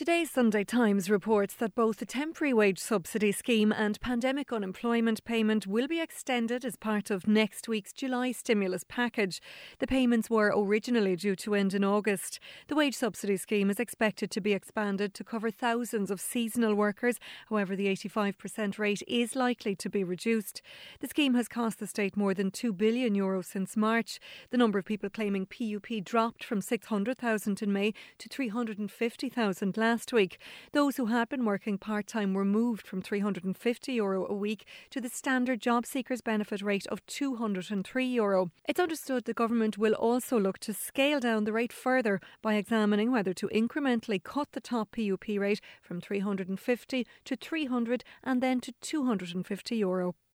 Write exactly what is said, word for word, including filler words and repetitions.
Today's Sunday Times reports that both the temporary wage subsidy scheme and pandemic unemployment payment will be extended as part of next week's July stimulus package. The payments were originally due to end in August. The wage subsidy scheme is expected to be expanded to cover thousands of seasonal workers. However, the eighty-five percent rate is likely to be reduced. The scheme has cost the state more than two billion euro since March. The number of people claiming P U P dropped from six hundred thousand in May to three hundred fifty thousand last week. Those who had been working part-time were moved from three hundred fifty euro a week to the standard job seekers benefit rate of two hundred three euro. It's understood the government will also look to scale down the rate further by examining whether to incrementally cut the top P U P rate from three hundred fifty to three hundred and then to two hundred fifty euro.